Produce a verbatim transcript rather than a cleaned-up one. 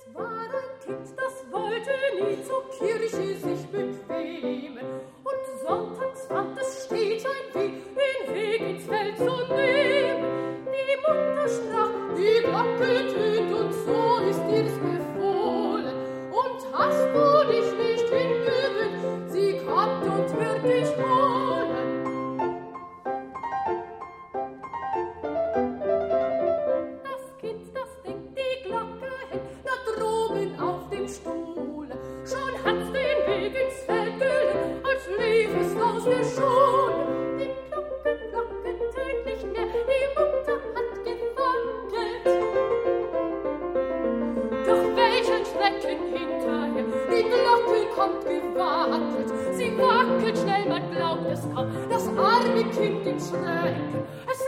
Sie wackelt schnell, man glaubt es kaum, das arme Kind im Schrecken. Es